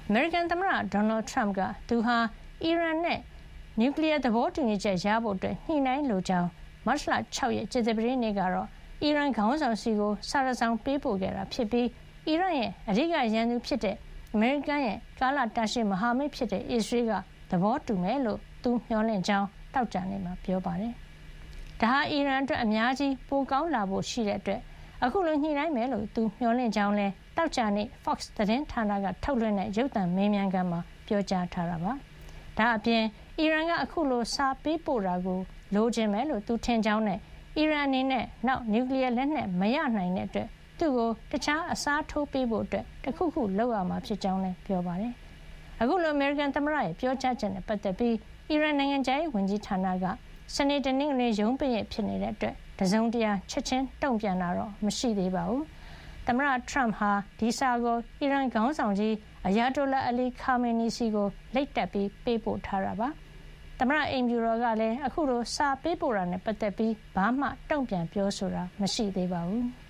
အမေရိကန်သမ္မတဒေါ်နယ်ထရမ့်ကသူဟာအီရန်နဲ့နျူကလ িয়ার သဘောတူညီချက်ရဖို့ညှိနှိုင်းလိုကြောင်းမတ်လ 6 ရက်ကြာသပတေးနေ့ကတော့အီရန်ခေါင်းဆောင်စီကိုစာတစ်စောင်ပေးပို့ခဲ့တာဖြစ်ပြီးအီရန်ရဲ့အဓိကရန်သူဖြစ်တဲ့အမေရိကန်ရဲ့ကာလတာရှည်မဟာမိတ်ဖြစ်တဲ့အစ္စရေးကသဘောတူမယ်လို့သူမျှော်လင့်ကြောင်းတောက်ကြနေမှာပြောပါတယ်။ဒါဟာအီရန်အတွက်အများကြီးပိုကောင်းလာဖို့ရှိတဲ့အတွက်အခုလိုညှိနှိုင်းမယ်လို့သူမျှော်လင့်ကြောင်းလဲတောက်ကြနေ Fox သတင်းဌာနကထုတ်လွှင့်တဲ့ရုပ်သံမေးမြန်းခန်းမှာပြောကြားထားတာပါ။ဒါအပြင်အီရန်ကအခုလိုစာပေးပို့တာကိုလိုချင်မယ်လို့သူထင်ကြောင်းနဲ့အီရန်အနေနဲ့နောက်နျူကလ িয়ার လက်နက်မရနိုင်တဲ့အတွက်သူ့ကိုတခြားအစားထိုးပေးဖို့တခုခုလုပ်ရမှာဖြစ်ကြောင်းလည်းပြောပါတယ်။အခုလိုအမေရိကန်သမ္မတရဲ့ပြောကြားချက်နဲ့ပတ်သက်ပြီးအီရန်နိုင်ငံခြားရေးဝန်ကြီးဌာနကစနေတနင်္ဂနွေရုံးပိတ်ရက်ဖြစ်နေတဲ့အတွက်တစုံတရာချက်ချင်းတုံ့ပြန်တာတော့မရှိသေးပါဘူး။သမ္မတထရမ့်ဟာဒီစာကိုအီရန်ခေါင်းဆောင်ကြီးအယာတိုလာအလီခါမေနီစီကိုလိပ်တက်ပြီးပေးပို့ထားတာပါ။သမ္မတအိမ်ဖြူတော်ကလည်းအခုလိုစာပေးပို့တာနဲ့ပတ်သက်ပြီးဘာမှတုံ့ပြန်ပြောဆိုတာမရှိသေးပါဘူး။